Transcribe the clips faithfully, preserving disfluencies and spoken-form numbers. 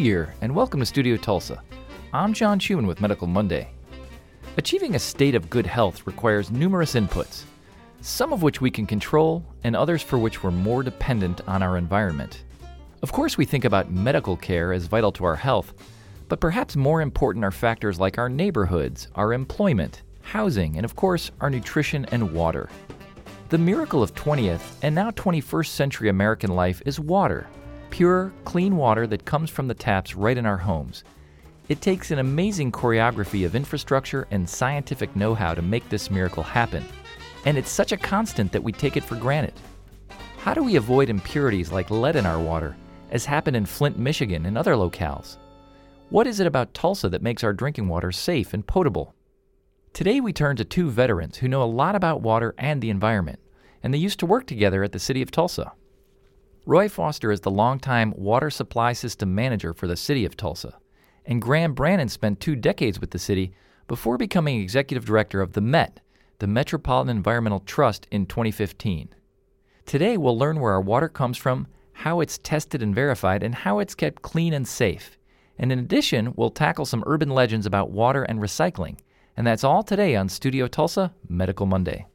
Year, and welcome to Studio Tulsa. I'm John Schuman with Medical Monday. Achieving a state of good health requires numerous inputs, some of which we can control and others for which we're more dependent on our environment. Of course, we think about medical care as vital to our health, but perhaps more important are factors like our neighborhoods, our employment, housing, and of course, our nutrition and water. The miracle of twentieth and now twenty-first century American life is water. Pure, clean water that comes from the taps right in our homes. It takes an amazing choreography of infrastructure and scientific know-how to make this miracle happen. And it's such a constant that we take it for granted. How do we avoid impurities like lead in our water, as happened in Flint, Michigan and other locales? What is it about Tulsa that makes our drinking water safe and potable? Today we turn to two veterans who know a lot about water and the environment, and they used to work together at the City of Tulsa. Roy Foster is the longtime water supply system manager for the City of Tulsa, and Graham Brannon spent two decades with the city before becoming executive director of the Met, the Metropolitan Environmental Trust, in twenty fifteen. Today we'll learn where our water comes from, how it's tested and verified, and how it's kept clean and safe. And in addition, we'll tackle some urban legends about water and recycling. And that's all today on Studio Tulsa Medical Monday.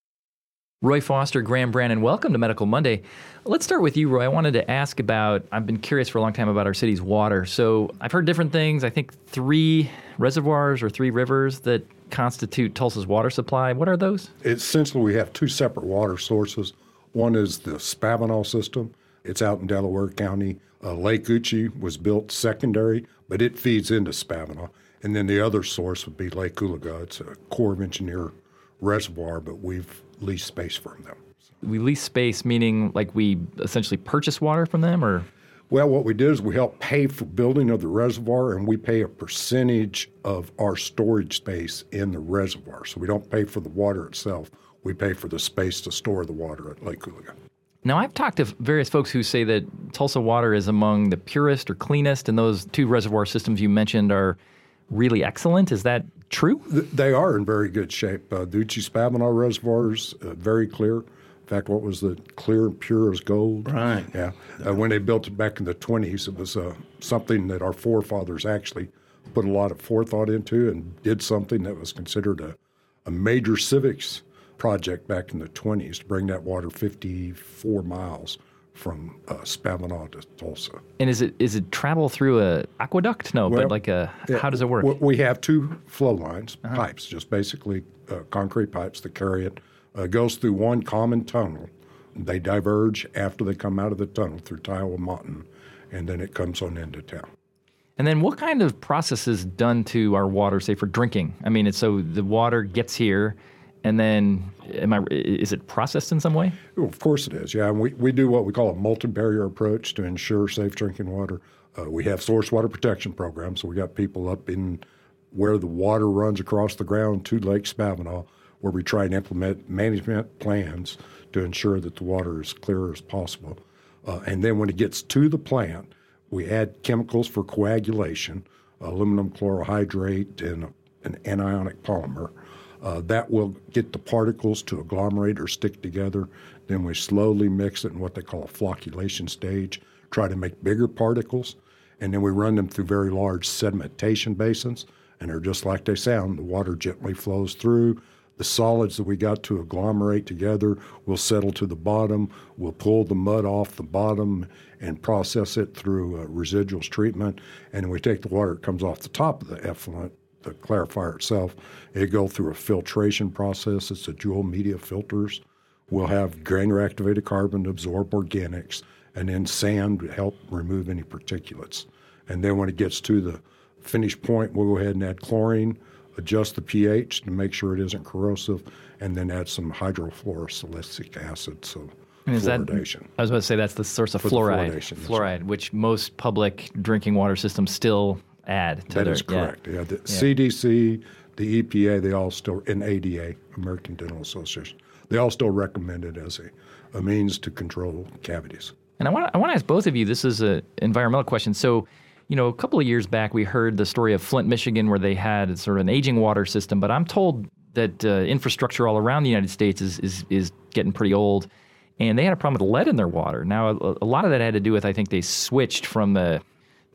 Roy Foster, Graham Brannon, welcome to Medical Monday. Let's start with you, Roy. I wanted to ask about, I've been curious for a long time about our city's water. So I've heard different things. I think three reservoirs or three rivers that constitute Tulsa's water supply. What are those? Essentially, we have two separate water sources. One is the Spavinaw system. It's out in Delaware County. Uh, Lake Uchi was built secondary, but it feeds into Spavinaw. And then the other source would be Lake Oologah. It's a Corps of Engineer reservoir, but we've leased space from them. We lease space, meaning like we essentially purchase water from them, or? Well, what we did is we help pay for building of the reservoir, and we pay a percentage of our storage space in the reservoir. So we don't pay for the water itself. We pay for the space to store the water at Lake Oologah. Now, I've talked to various folks who say that Tulsa water is among the purest or cleanest, and those two reservoir systems you mentioned are really excellent. Is that true? They are in very good shape. Uh, the Uchi-Spavinaw reservoirs, uh, very clear. In fact, what was the clear and pure as gold? Right. Yeah. Uh, when they built it back in the twenties, it was uh, something that our forefathers actually put a lot of forethought into and did something that was considered a, a major civics project back in the twenties to bring that water fifty-four miles from uh, Spavinaw to Tulsa. And is it is it travel through a aqueduct? No, well, but like a, yeah, how does it work? We have two flow lines, uh-huh. pipes, just basically uh, concrete pipes that carry it. Uh, it goes through one common tunnel. They diverge after they come out of the tunnel through Tiowa Mountain, and then it comes on into town. And then what kind of process is done to our water, say, for drinking? I mean, it's so the water gets here, and then am I, is it processed in some way? Well, of course it is, yeah. And we, we do what we call a multi-barrier approach to ensure safe drinking water. Uh, we have source water protection programs, so we got people up in where the water runs across the ground to Lake Spavinaw, where we try and implement management plans to ensure that the water is clear as possible. Uh, and then when it gets to the plant, we add chemicals for coagulation, aluminum chlorohydrate and a, an anionic polymer. Uh, that will get the particles to agglomerate or stick together. Then we slowly mix it in what they call a flocculation stage, try to make bigger particles, and then we run them through very large sedimentation basins, and they're just like they sound. The water gently flows through. The solids that we got to agglomerate together will settle to the bottom. We'll pull the mud off the bottom and process it through uh, residuals treatment, and then we take the water that comes off the top of the effluent, the clarifier itself. It go through a filtration process. It's a dual media filters. We'll have granular activated carbon to absorb organics, and then sand to help remove any particulates. And then when it gets to the finished point, we'll go ahead and add chlorine, adjust the pH to make sure it isn't corrosive, and then add some hydrofluorosilicic acid, so and is fluoridation. That, I was about to say that's the source of For fluoride, fluoridation, fluoride, right. which most public drinking water systems still add to That their, is correct. Yeah. Yeah, the yeah. C D C, the E P A, they all still, and A D A, American Dental Association, they all still recommend it as a, a means to control cavities. And I want to I want to ask both of you, this is an environmental question. So, you know, a couple of years back, we heard the story of Flint, Michigan, where they had sort of an aging water system. But I'm told that uh, infrastructure all around the United States is, is is getting pretty old. And they had a problem with lead in their water. Now, a, a lot of that had to do with, I think they switched from the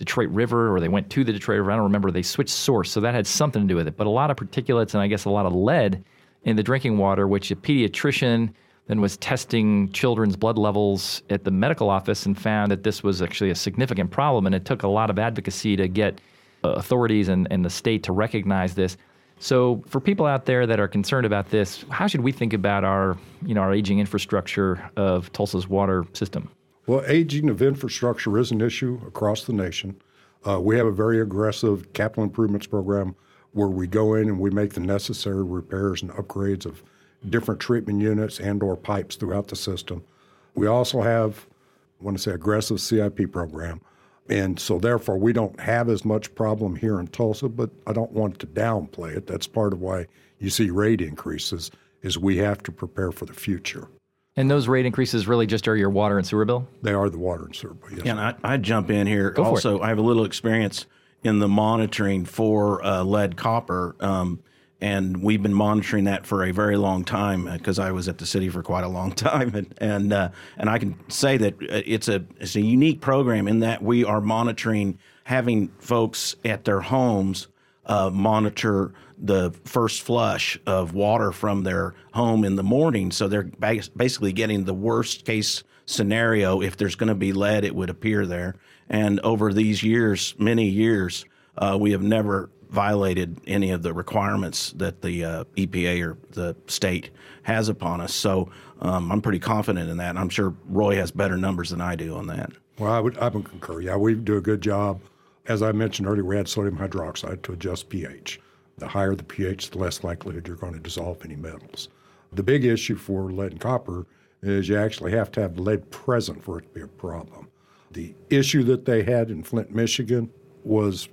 Detroit River, or they went to the Detroit River. I don't remember. They switched source, so that had something to do with it. But a lot of particulates and I guess a lot of lead in the drinking water, which a pediatrician then was testing children's blood levels at the medical office and found that this was actually a significant problem. And it took a lot of advocacy to get uh, authorities and, and the state to recognize this. So for people out there that are concerned about this, how should we think about our, you know, our aging infrastructure of Tulsa's water system? Well, aging of infrastructure is an issue across the nation. Uh, we have a very aggressive capital improvements program where we go in and we make the necessary repairs and upgrades of different treatment units and or pipes throughout the system. We also have, I want to say, aggressive C I P program. And so therefore, we don't have as much problem here in Tulsa, but I don't want to downplay it. That's part of why you see rate increases, is we have to prepare for the future. And those rate increases really just are your water and sewer bill? They are the water and sewer bill, yes. Yeah, and I, I jump in here. Go for also, it. I have a little experience in the monitoring for uh, lead copper, um, and we've been monitoring that for a very long time because I was at the city for quite a long time, and and uh, and I can say that it's a it's a unique program in that we are monitoring, having folks at their homes uh, monitor the first flush of water from their home in the morning. So they're basically getting the worst case scenario. If there's going to be lead, it would appear there. And over these years, many years, uh, we have never violated any of the requirements that the uh, E P A or the state has upon us. So um, I'm pretty confident in that. And I'm sure Roy has better numbers than I do on that. Well, I would, I would concur. Yeah, we do a good job. As I mentioned earlier, we add sodium hydroxide to adjust pH. The higher the pH, the less likelihood you're going to dissolve any metals. The big issue for lead and copper is you actually have to have lead present for it to be a problem. The issue that they had in Flint, Michigan was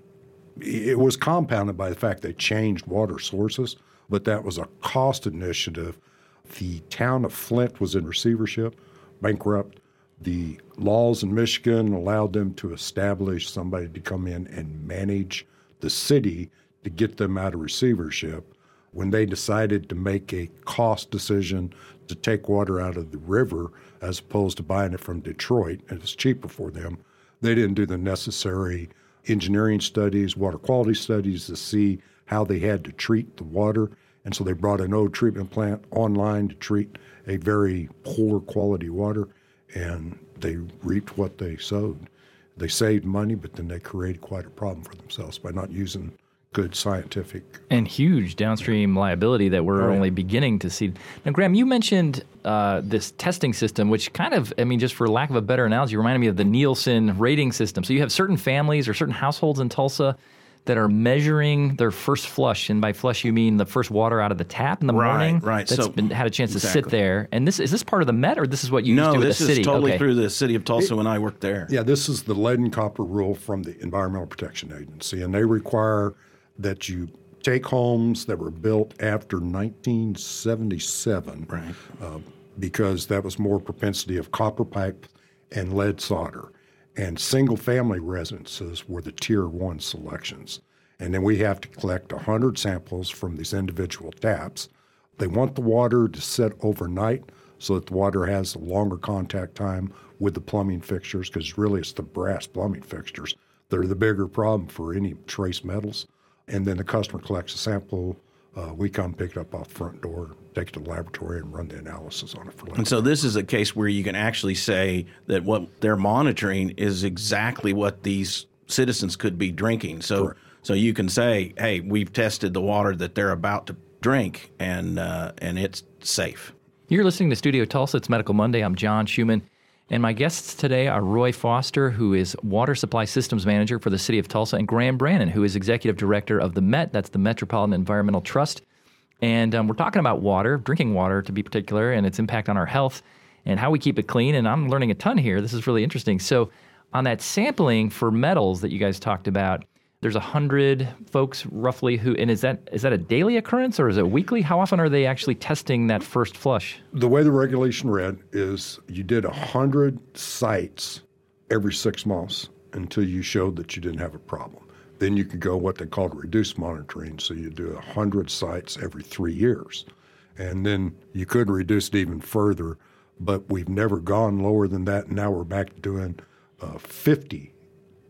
it was compounded by the fact they changed water sources, but that was a cost initiative. The town of Flint was in receivership, bankrupt. The laws in Michigan allowed them to establish somebody to come in and manage the city to get them out of receivership. When they decided to make a cost decision to take water out of the river as opposed to buying it from Detroit, and it's cheaper for them, they didn't do the necessary engineering studies, water quality studies to see how they had to treat the water. And so they brought an old treatment plant online to treat a very poor quality water, and they reaped what they sowed. They saved money, but then they created quite a problem for themselves by not using good scientific. And huge downstream liability that we're Oh, yeah. only beginning to see. Now, Graham, you mentioned uh, this testing system, which kind of, I mean, just for lack of a better analogy, reminded me of the Nielsen rating system. So you have certain families or certain households in Tulsa that are measuring their first flush, and by flush you mean the first water out of the tap in the Right, morning. right. That's So- been had a chance to sit exactly. there. And this is this part of the Met, or this is what you used to No, do with this the is city? totally Okay. through the city of Tulsa when I worked there. Yeah, this is the lead and copper rule from the Environmental Protection Agency, and they require that you take homes that were built after nineteen seventy-seven, Right. uh, because that was more propensity of copper pipe and lead solder. And single-family residences were the tier one selections. And then we have to collect one hundred samples from these individual taps. They want the water to sit overnight so that the water has a longer contact time with the plumbing fixtures, because really it's the brass plumbing fixtures. They're the bigger problem for any trace metals. And then the customer collects a sample. Uh, we come pick it up off the front door, take it to the laboratory, and run the analysis on it for lead. And so this is a case where you can actually say that what they're monitoring is exactly what these citizens could be drinking. So Correct. so you can say, hey, we've tested the water that they're about to drink, and uh, and it's safe. You're listening to Studio Tulsa. It's Medical Monday. I'm John Schumann. And my guests today are Roy Foster, who is Water Supply Systems Manager for the City of Tulsa, and Graham Brannon, who is Executive Director of the Met. That's the Metropolitan Environmental Trust. And um, we're talking about water, drinking water to be particular, and its impact on our health and how we keep it clean. And I'm learning a ton here. This is really interesting. So on that sampling for metals that you guys talked about, there's a hundred folks roughly who, and is that is that a daily occurrence or is it weekly? How often are they actually testing that first flush? The way the regulation read is you did one hundred sites every six months until you showed that you didn't have a problem. Then you could go what they called reduced monitoring, so you do one hundred sites every three years. And then you could reduce it even further, but we've never gone lower than that. Now we're back to doing uh, fifty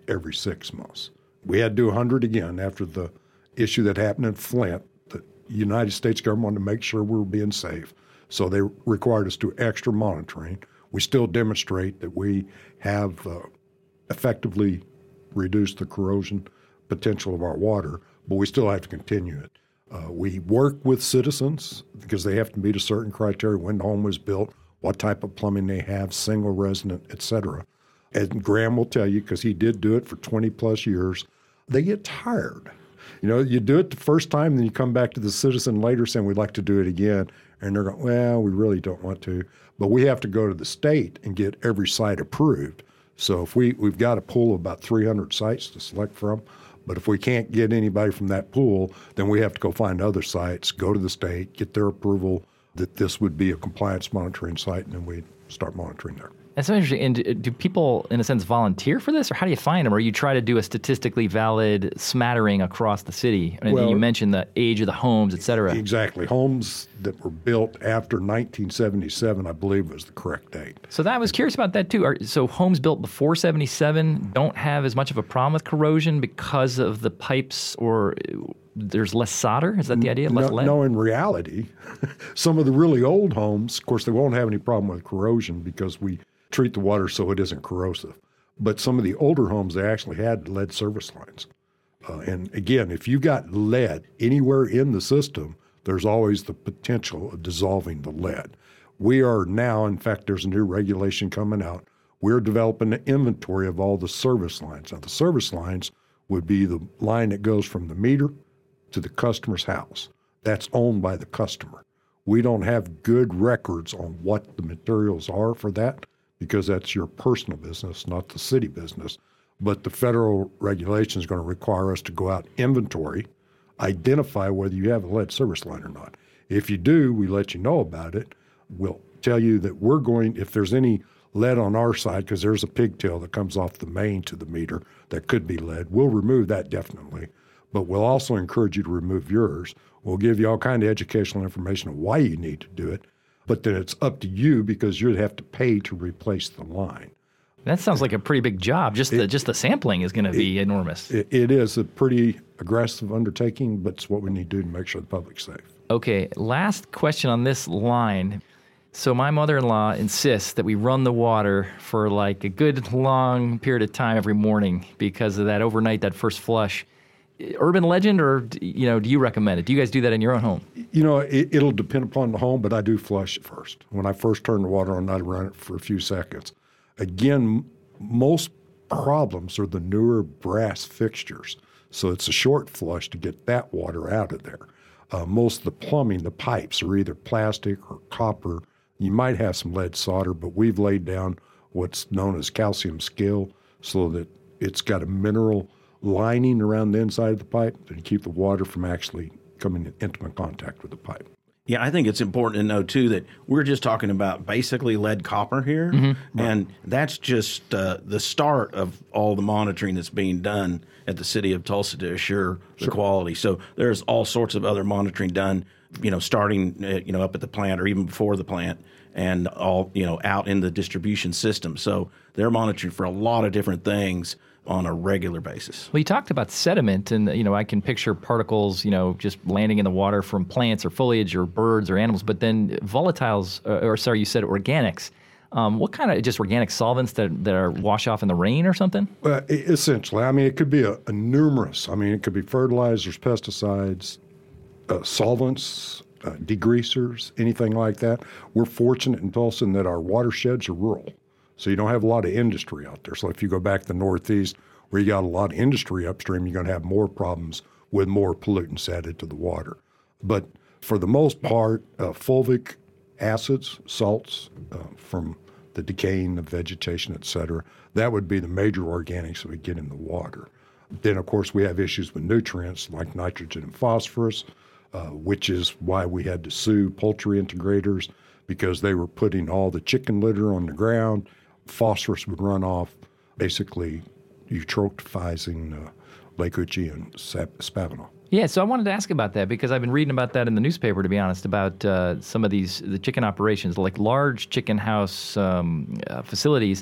every six months. We had to do one hundred again after the issue that happened in Flint. The United States government wanted to make sure we were being safe, so they required us to do extra monitoring. We still demonstrate that we have uh, effectively reduced the corrosion potential of our water, but we still have to continue it. Uh, we work with citizens because they have to meet a certain criteria: when the home was built, what type of plumbing they have, single resident, et cetera. And Graham will tell you, because he did do it for twenty plus years, they get tired. You know, you do it the first time, then you come back to the citizen later saying, we'd like to do it again. And they're going, well, we really don't want to. But we have to go to the state and get every site approved. So if we, we've got a pool of about three hundred sites to select from. But if we can't get anybody from that pool, then we have to go find other sites, go to the state, get their approval that this would be a compliance monitoring site, and then we start monitoring there. That's so interesting. And do, do people, in a sense, volunteer for this, or how do you find them? Or you try to do a statistically valid smattering across the city? And well, you mentioned the age of the homes, et cetera. Exactly. Homes that were built after nineteen seventy-seven, I believe, was the correct date. So that I was curious about that, too. Are, so homes built before seventy-seven don't have as much of a problem with corrosion because of the pipes, or there's less solder? Is that the idea? Less no, lead? No, in reality, some of the really old homes, of course, they won't have any problem with corrosion because we treat the water so it isn't corrosive. But some of the older homes, they actually had lead service lines. Uh, and again, if you got lead anywhere in the system, there's always the potential of dissolving the lead. We are now, in fact, there's a new regulation coming out. We're developing an inventory of all the service lines. Now, the service lines would be the line that goes from the meter to the customer's house. That's owned by the customer. We don't have good records on what the materials are for that, because that's your personal business, not the city business. But the federal regulation is going to require us to go out inventory, identify whether you have a lead service line or not. If you do, we let you know about it. We'll tell you that we're going, if there's any lead on our side, because there's a pigtail that comes off the main to the meter that could be lead, we'll remove that definitely. But we'll also encourage you to remove yours. We'll give you all kind of educational information on why you need to do it. But then it's up to you, because you'd have to pay to replace the line. That sounds like a pretty big job. Just the it, just the sampling is going to be it, enormous. It, it is a pretty aggressive undertaking, but it's what we need to do to make sure the public's safe. Okay, last question on this line. So my mother-in-law insists that we run the water for like a good long period of time every morning because of that overnight, that first flush. Urban legend, or you know, do you recommend it? Do you guys do that in your own home? You know, it, it'll depend upon the home, but I do flush it first. When I first turn the water on, I run it for a few seconds. Again, most problems are the newer brass fixtures, so it's a short flush to get that water out of there. Uh, most of the plumbing, the pipes, are either plastic or copper. You might have some lead solder, but we've laid down what's known as calcium scale so that it's got a mineral lining around the inside of the pipe to keep the water from actually coming in intimate contact with the pipe. Yeah, I think it's important to know, too, that we're just talking about basically lead copper here, mm-hmm. and that's just uh, the start of all the monitoring that's being done at the city of Tulsa to assure the sure. quality. So there's all sorts of other monitoring done, you know, starting, uh, you know, up at the plant or even before the plant, and all, you know, out in the distribution system. So they're monitoring for a lot of different things on a regular basis. Well, you talked about sediment, and you know, I can picture particles, you know, just landing in the water from plants or foliage or birds or animals. But then volatiles, uh, or sorry, you said organics. Um, what kind of just organic solvents that that are wash off in the rain or something? Uh, essentially, I mean, it could be a, a numerous. I mean, it could be fertilizers, pesticides, uh, solvents, uh, degreasers, anything like that. We're fortunate in Tulsa in that our watersheds are rural. So you don't have a lot of industry out there. So if you go back to the Northeast, where you got a lot of industry upstream, you're going to have more problems with more pollutants added to the water. But for the most part, uh, fulvic acids, salts uh, from the decaying of vegetation, et cetera, that would be the major organics that we get in the water. Then, of course, we have issues with nutrients like nitrogen and phosphorus, uh, which is why we had to sue poultry integrators, because they were putting all the chicken litter on the ground. Phosphorus would run off, basically eutrophiizing uh, Lake Uchee and Spavinaw. Yeah, so I wanted to ask about that because I've been reading about that in the newspaper, to be honest, about uh, some of these the chicken operations, like large chicken house um, uh, facilities.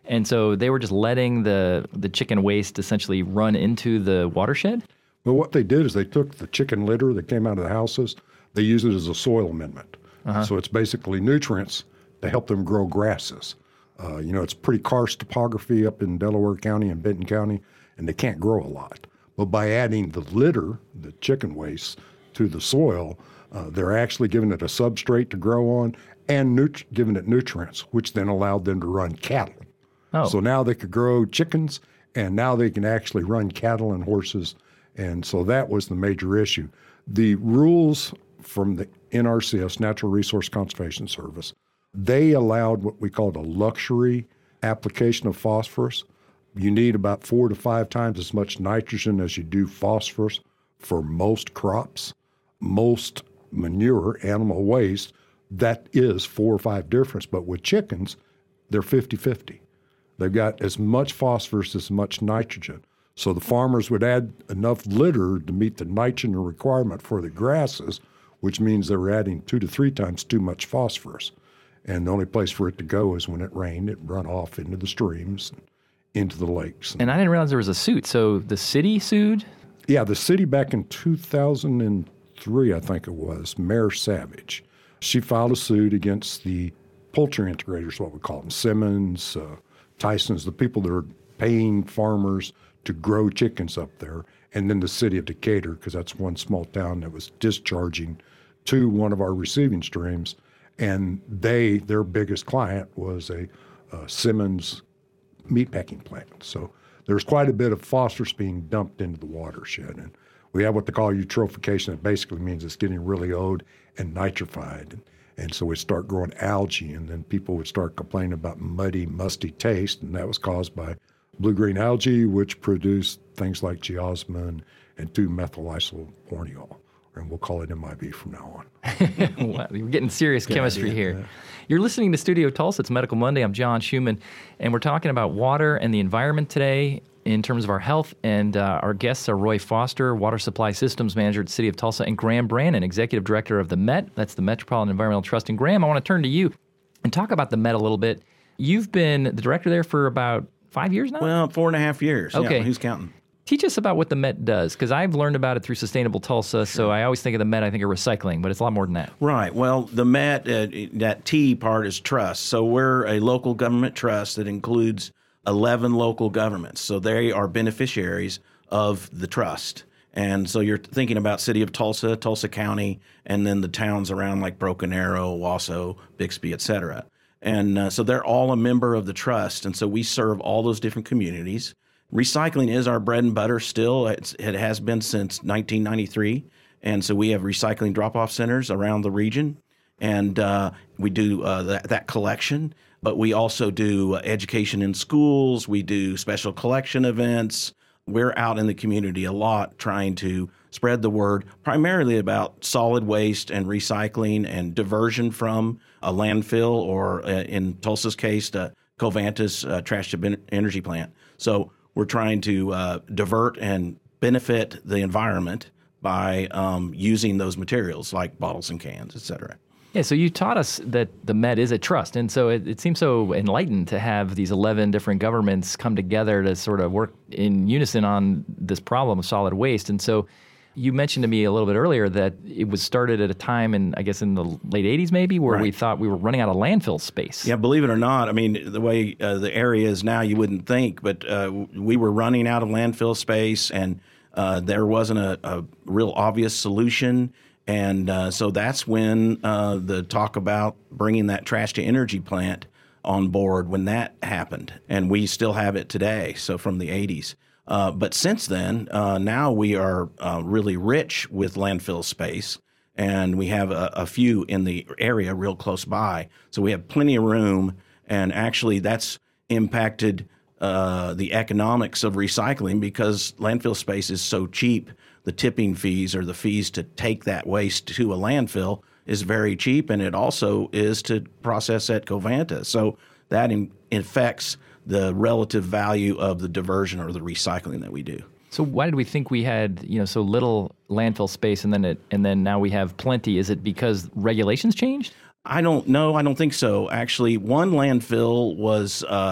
And so they were just letting the, the chicken waste essentially run into the watershed? Well, what they did is they took the chicken litter that came out of the houses, they used it as a soil amendment. Uh-huh. So it's basically nutrients to help them grow grasses. Uh, you know, it's pretty karst topography up in Delaware County and Benton County, and they can't grow a lot. But by adding the litter, the chicken waste, to the soil, uh, they're actually giving it a substrate to grow on and nut- giving it nutrients, which then allowed them to run cattle. Oh. So now they could grow chickens, and now they can actually run cattle and horses. And so that was the major issue. The rules from the N R C S, Natural Resource Conservation Service, they allowed what we called a luxury application of phosphorus. You need about four to five times as much nitrogen as you do phosphorus for most crops. Most manure, animal waste, that is four or five difference. But with chickens, they're fifty-fifty. They've got as much phosphorus as much nitrogen. So the farmers would add enough litter to meet the nitrogen requirement for the grasses, which means they were adding two to three times too much phosphorus. And the only place for it to go is when it rained, it run off into the streams, into the lakes. And I didn't realize there was a suit. So the city sued? Yeah, the city back in two thousand three, I think it was, Mayor Savage. She filed a suit against the poultry integrators, what we call them, Simmons, uh, Tyson's, the people that are paying farmers to grow chickens up there, and then the city of Decatur, because that's one small town that was discharging to one of our receiving streams. And they, their biggest client was a uh, Simmons meatpacking plant. So there's quite a bit of phosphorus being dumped into the watershed. And we have what they call eutrophication. That basically means it's getting really old and nitrified. And, and so we start growing algae, and then people would start complaining about muddy, musty taste, and that was caused by blue-green algae, which produced things like geosmin and two methyl isoborneol. And we'll call it M I B from now on. Wow, we're getting serious Good chemistry idea. here. Yeah. You're listening to Studio Tulsa. It's Medical Monday. I'm John Schumann, and we're talking about water and the environment today in terms of our health. And uh, our guests are Roy Foster, Water Supply Systems Manager at the City of Tulsa, and Graham Brannon, Executive Director of the Met. That's the Metropolitan Environmental Trust. And Graham, I want to turn to you and talk about the Met a little bit. You've been the director there for about five years now? Well, four and a half years. Okay. Yeah, who's counting? Teach us about what the Met does, because I've learned about it through Sustainable Tulsa, sure. So I always think of the Met, I think of recycling, but it's a lot more than that. Right. Well, the Met, uh, that T part is trust. So we're a local government trust that includes eleven local governments. So they are beneficiaries of the trust. And so you're thinking about City of Tulsa, Tulsa County, and then the towns around like Broken Arrow, Wasso, Bixby, et cetera. And uh, so they're all a member of the trust. And so we serve all those different communities. Recycling is our bread and butter still. It's, it has been since nineteen ninety-three. And so we have recycling drop-off centers around the region. And uh, we do uh, that, that collection. But we also do uh, education in schools. We do special collection events. We're out in the community a lot trying to spread the word, primarily about solid waste and recycling and diversion from a landfill or, uh, in Tulsa's case, the Covanta's uh, trash-to-energy plant. So we're trying to uh, divert and benefit the environment by um, using those materials like bottles and cans, et cetera. Yeah, so you taught us that the Met is a trust, and so it, it seems so enlightened to have these eleven different governments come together to sort of work in unison on this problem of solid waste. And so you mentioned to me a little bit earlier that it was started at a time in, I guess, in the late eighties maybe, where right. we thought we were running out of landfill space. Yeah, believe it or not, I mean, the way uh, the area is now, you wouldn't think, but uh, we were running out of landfill space, and uh, there wasn't a, a real obvious solution. And uh, so that's when uh, the talk about bringing that trash-to-energy plant on board, when that happened. And we still have it today, so from the eighties. Uh, but since then, uh, now we are uh, really rich with landfill space, and we have a, a few in the area real close by. So we have plenty of room, and actually that's impacted uh, the economics of recycling because landfill space is so cheap. The tipping fees, or the fees to take that waste to a landfill, is very cheap, and it also is to process at Covanta. So that in, affects the relative value of the diversion or the recycling that we do. So why did we think we had, you know, so little landfill space, and then it, and then now we have plenty? Is it because regulations changed? I don't know. I don't think so. Actually, one landfill was uh,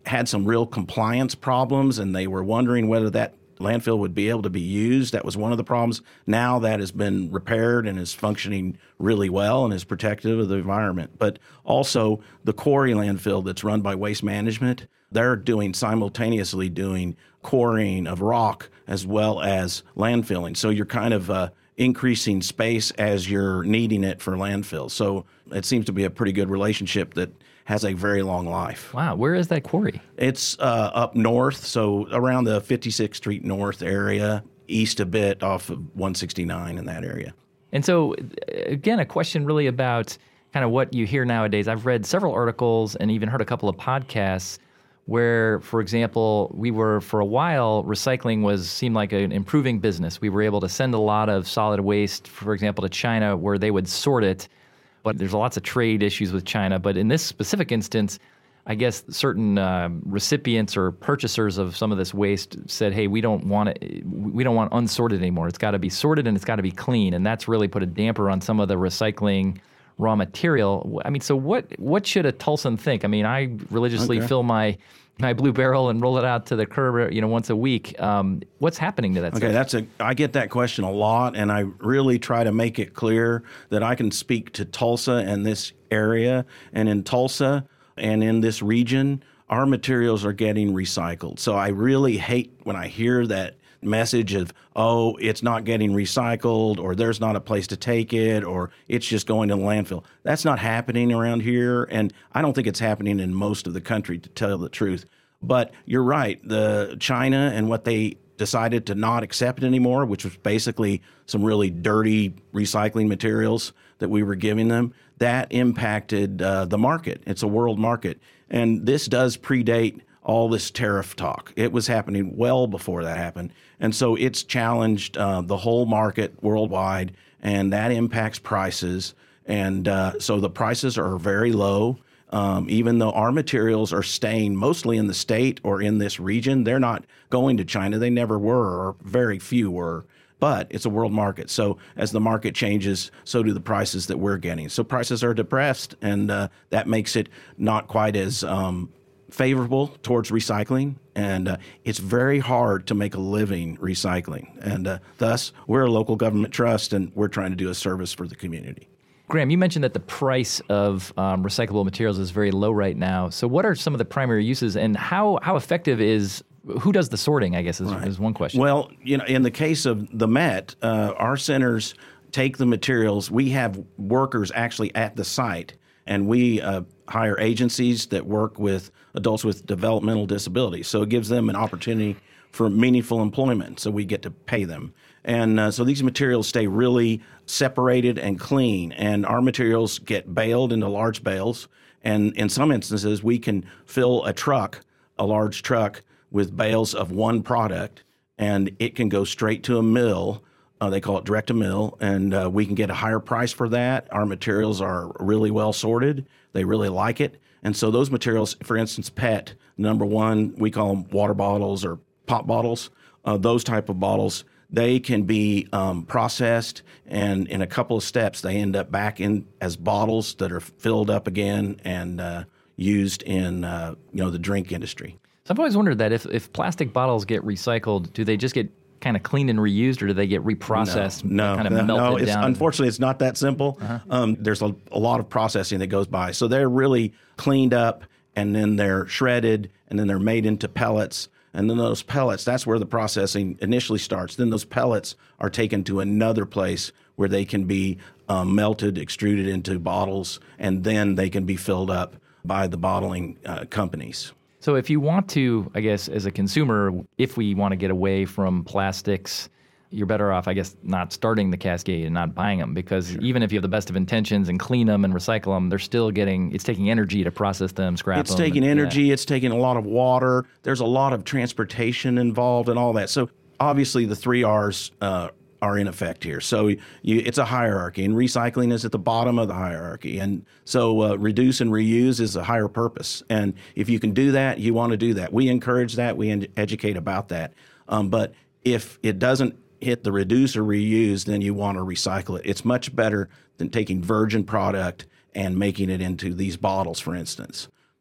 had some real compliance problems, and they were wondering whether that landfill would be able to be used. That was one of the problems. Now that has been repaired and is functioning really well and is protective of the environment. But also the quarry landfill that's run by Waste Management, they're doing simultaneously doing quarrying of rock as well as landfilling. So you're kind of uh, increasing space as you're needing it for landfill. So it seems to be a pretty good relationship that has a very long life. Wow. Where is that quarry? It's uh, up north, so around the fifty-sixth Street North area, east a bit off of one sixty-nine in that area. And so, again, a question really about kind of what you hear nowadays. I've read several articles and even heard a couple of podcasts where, for example, we were, for a while, recycling was seemed like an improving business. We were able to send a lot of solid waste, for example, to China where they would sort it. But there's lots of trade issues with China. But in this specific instance, I guess certain uh, recipients or purchasers of some of this waste said, "Hey, we don't want it. We don't want unsorted anymore. It's got to be sorted and it's got to be clean." And that's really put a damper on some of the recycling raw material. I mean, so what what should a Tulsan think? I mean, I religiously okay. fill my my blue barrel and roll it out to the curb, you know, once a week. Um, what's happening to that? Okay, stuff? that's a. I get that question a lot, and I really try to make it clear that I can speak to Tulsa and this area, and in Tulsa and in this region, our materials are getting recycled. So I really hate when I hear that message of, oh, it's not getting recycled, or there's not a place to take it, or it's just going to the landfill. That's not happening around here, and I don't think it's happening in most of the country, to tell the truth. But you're right, the China and what they decided to not accept anymore, which was basically some really dirty recycling materials that we were giving them, that impacted uh, the market. It's a world market, and this does predate all this tariff talk. It was happening well before that happened. And so it's challenged uh, the whole market worldwide, and that impacts prices. And uh, so the prices are very low. Um, even though our materials are staying mostly in the state or in this region, they're not going to China. They never were, or very few were. But it's a world market. So as the market changes, so do the prices that we're getting. So prices are depressed, and uh, that makes it not quite as um, favorable towards recycling, and uh, it's very hard to make a living recycling. And uh, thus, we're a local government trust, and we're trying to do a service for the community. Graham, you mentioned that the price of um, recyclable materials is very low right now. So what are some of the primary uses, and how, how effective is, who does the sorting, I guess, is, right. is one question. Well, you know, in the case of the Met, uh, our centers take the materials. We have workers actually at the site, and we uh, hire agencies that work with adults with developmental disabilities. So it gives them an opportunity for meaningful employment, so we get to pay them. And uh, so these materials stay really separated and clean, and our materials get baled into large bales. And in some instances, we can fill a truck, a large truck, with bales of one product, and it can go straight to a mill. Uh, they call it direct to mill, and uh, we can get a higher price for that. Our materials are really well sorted. They really like it. And so those materials, for instance, P E T, number one, we call them water bottles or pop bottles. Uh, those type of bottles, they can be um, processed, and in a couple of steps, they end up back in as bottles that are filled up again and uh, used in uh, you know the drink industry. So I've always wondered that if, if plastic bottles get recycled, do they just get kind of cleaned and reused, or do they get reprocessed? No, kind of no, melted no. It's, down? unfortunately, it's not that simple. Uh-huh. Um, there's a, a lot of processing that goes by. So they're really cleaned up, and then they're shredded, and then they're made into pellets. And then those pellets, that's where the processing initially starts. Then those pellets are taken to another place where they can be um, melted, extruded into bottles, and then they can be filled up by the bottling uh, companies. So if you want to, I guess, as a consumer, if we want to get away from plastics, you're better off, I guess, not starting the cascade and not buying them, because sure. even if you have the best of intentions and clean them and recycle them, they're still getting, it's taking energy to process them, scrap it's them. It's taking and, energy, yeah. it's taking a lot of water, there's a lot of transportation involved and all that. So obviously the three R's uh, are in effect here. So you, it's a hierarchy, and recycling is at the bottom of the hierarchy. And so uh, reduce and reuse is a higher purpose. And if you can do that, you want to do that. We encourage that. We ed- educate about that. Um, but if it doesn't hit the reduce or reuse, then you want to recycle it. It's much better than taking virgin product and making it into these bottles, for instance.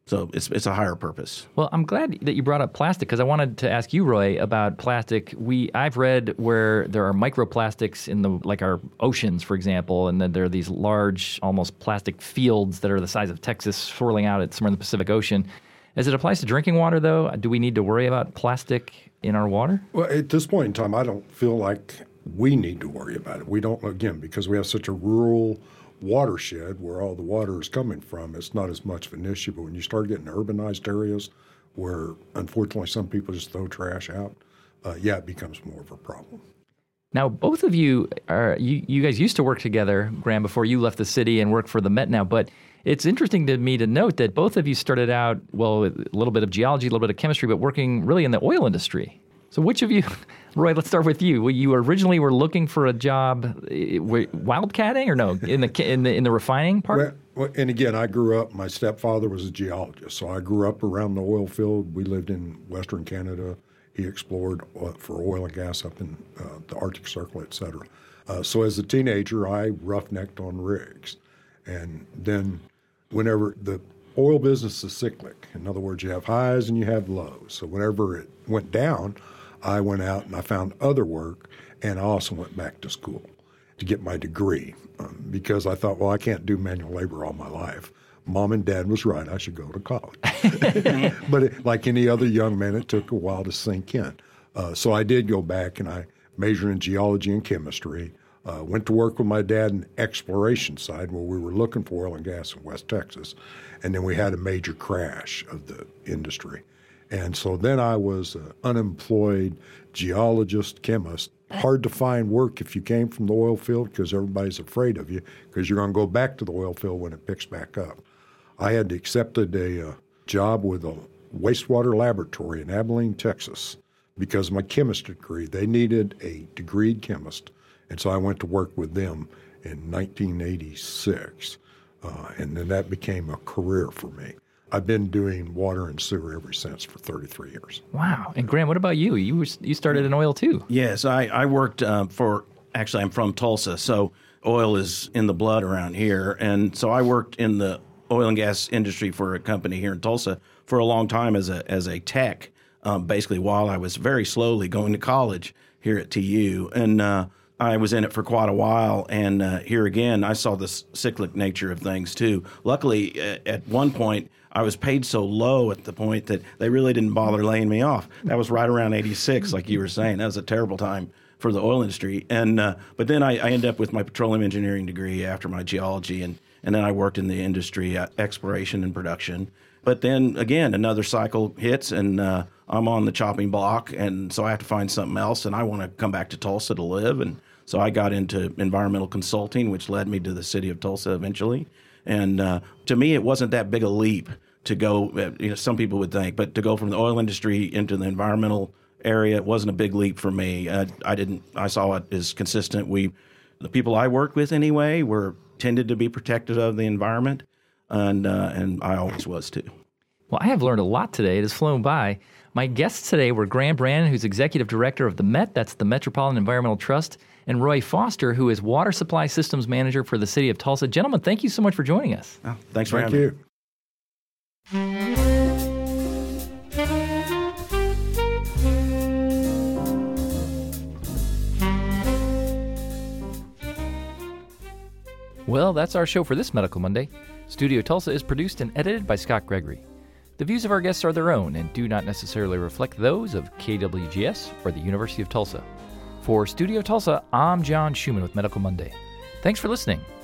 So it's it's a higher purpose. Well, I'm glad that you brought up plastic because I wanted to ask you, Roy, about plastic. We I've read where there are microplastics in the like our oceans, for example, and then there are these large, almost plastic fields that are the size of Texas swirling out at somewhere in the Pacific Ocean. As it applies to drinking water, though, do we need to worry about plastic in our water? Well, at this point in time, I don't feel like we need to worry about it. We don't, again, because we have such a rural watershed where all the water is coming from, it's not as much of an issue. But when you start getting urbanized areas where, unfortunately, some people just throw trash out, uh, yeah, it becomes more of a problem. Now, both of you are you, you guys used to work together, Graham, before you left the city and work for the Met now. But it's interesting to me to note that both of you started out, well, with a little bit of geology, a little bit of chemistry, but working really in the oil industry. So which of you, Roy, let's start with you. You originally were looking for a job, wildcatting or no, in the in the, in the refining part? Well, and again, I grew up, my stepfather was a geologist, so I grew up around the oil field. We lived in Western Canada. He explored for oil and gas up in uh, the Arctic Circle, et cetera. Uh, so as a teenager, I roughnecked on rigs. And then whenever the oil business is cyclic, in other words, you have highs and you have lows. So whenever it went down, I went out and I found other work, and I also went back to school to get my degree um, because I thought, well, I can't do manual labor all my life. Mom and Dad was right. I should go to college. But it, like any other young man, it took a while to sink in. Uh, so I did go back, and I majored in geology and chemistry. Uh, went to work with my dad in the exploration side where we were looking for oil and gas in West Texas. And then we had a major crash of the industry. And so then I was an unemployed geologist, chemist. Hard to find work if you came from the oil field because everybody's afraid of you because you're going to go back to the oil field when it picks back up. I had accepted a uh, job with a wastewater laboratory in Abilene, Texas because of my chemistry degree. They needed a degreed chemist. And so I went to work with them in nineteen eighty-six, uh, and then that became a career for me. I've been doing water and sewer ever since for thirty-three years. Wow. And Graham, what about you? You was, you started in oil too. Yes, I, I worked uh, for, actually I'm from Tulsa, so oil is in the blood around here. And so I worked in the oil and gas industry for a company here in Tulsa for a long time as a as a tech, um, basically while I was very slowly going to college here at T U. And uh, I was in it for quite a while, and uh, here again, I saw the cyclic nature of things too. Luckily, at one point, I was paid so low at the point that they really didn't bother laying me off. That was right around eighty-six, like you were saying. That was a terrible time for the oil industry. And uh, but then I, I ended up with my petroleum engineering degree after my geology, and, and then I worked in the industry, uh, exploration and production. But then, again, another cycle hits, and uh, I'm on the chopping block, and so I have to find something else, and I want to come back to Tulsa to live. And so I got into environmental consulting, which led me to the city of Tulsa eventually. And uh, to me, it wasn't that big a leap to go, you know, some people would think, but to go from the oil industry into the environmental area, it wasn't a big leap for me. I, I didn't, I saw it as consistent. We, the people I worked with anyway, were tended to be protective of the environment. And uh, and I always was too. Well, I have learned a lot today. It has flown by. My guests today were Graham Brannon, who's Executive Director of the Met, that's the Metropolitan Environmental Trust, and Roy Foster, who is Water Supply Systems Manager for the City of Tulsa. Gentlemen, thank you so much for joining us. Oh, thanks for Thank having you. me. Well, that's our show for this Medical Monday. Studio Tulsa is produced and edited by Scott Gregory. The views of our guests are their own and do not necessarily reflect those of K W G S or the University of Tulsa. For Studio Tulsa, I'm John Schumann with Medical Monday. Thanks for listening.